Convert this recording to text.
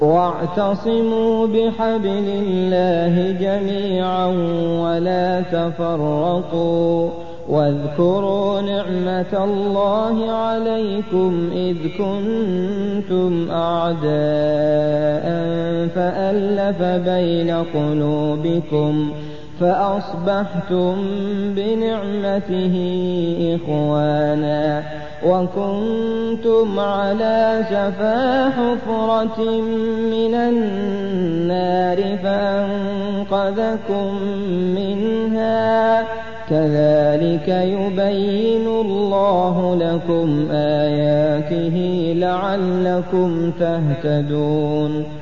واعتصموا بحبل الله جميعا ولا تفرقوا واذكروا نعمة الله عليكم إذ كنتم أعداء فألف بين قلوبكم فأصبحتم بنعمته إخوانا وكنتم على شفا حفرة من النار فأنقذكم منها كذلك يبين الله لكم آياته لعلكم تهتدون